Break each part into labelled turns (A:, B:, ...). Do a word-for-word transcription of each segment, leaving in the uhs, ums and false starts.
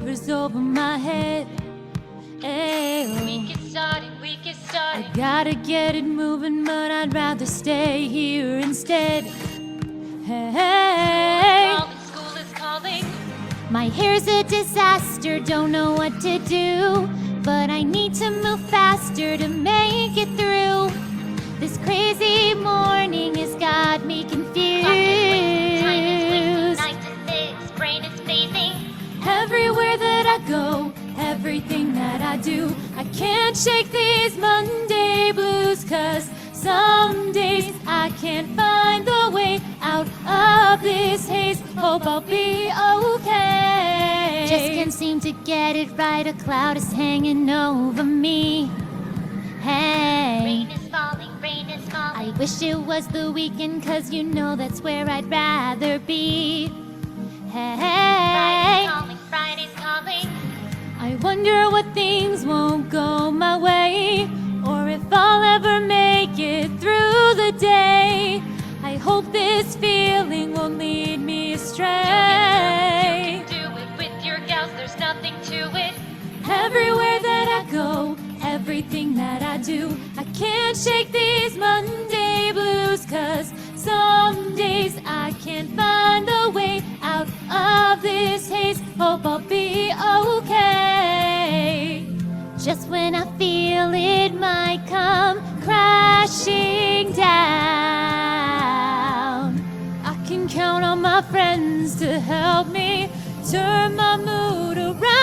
A: covers over my head. Hey,
B: We get started, we get started.
A: I gotta get it moving, but I'd rather stay here instead. Hey,
B: Calling, school is calling.
A: my hair's a disaster, don't know what to do, but I need to move faster to make it through. This crazy morning has got me confused.
B: Clock is wasting, time is wasting, nine to six, brain is phasing.
A: Everywhere that I go, everything that I do, I can't shake these Monday blues, 'cause some days I can't find the way out of this haze. Hope I'll be okay. Just can't seem to get it right, a cloud is hanging over me. Hey,
B: Rain is falling, rain is falling.
A: I wish it was the weekend, 'cause you know that's where I'd rather be. Hey,
B: Friday's calling, Friday's calling.
A: I wonder what things won't go my way, or if I'll ever make it through the day. I hope this feeling won't lead me astray.
B: You can do it with your gals, there's nothing to it.
A: Everywhere that I go, everything that I do, I can't shake these Monday blues, 'cause some days I can't find the way out of this haze. Hope I'll be okay. Just when I feel it might come crashing down, I can count on my friends to help me turn my mood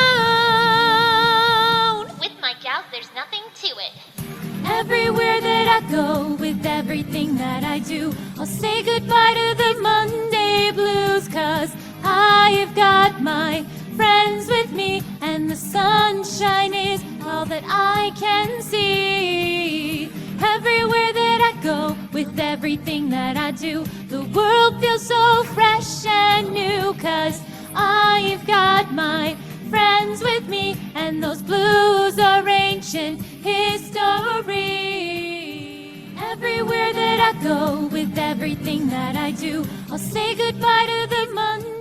A: around.
B: With my gals, there's nothing to it.
A: Everywhere that I go, with everything that I do, I'll say goodbye to the Monday blues, 'cause I've got my friends with me, and the sunshine is all that I can see. Everywhere that I go, with everything that I do, the world feels so fresh and new, 'cause I've got my friends with me, and those blues are ancient history. Everywhere that I go, with everything that I do, I'll say goodbye to the Monday.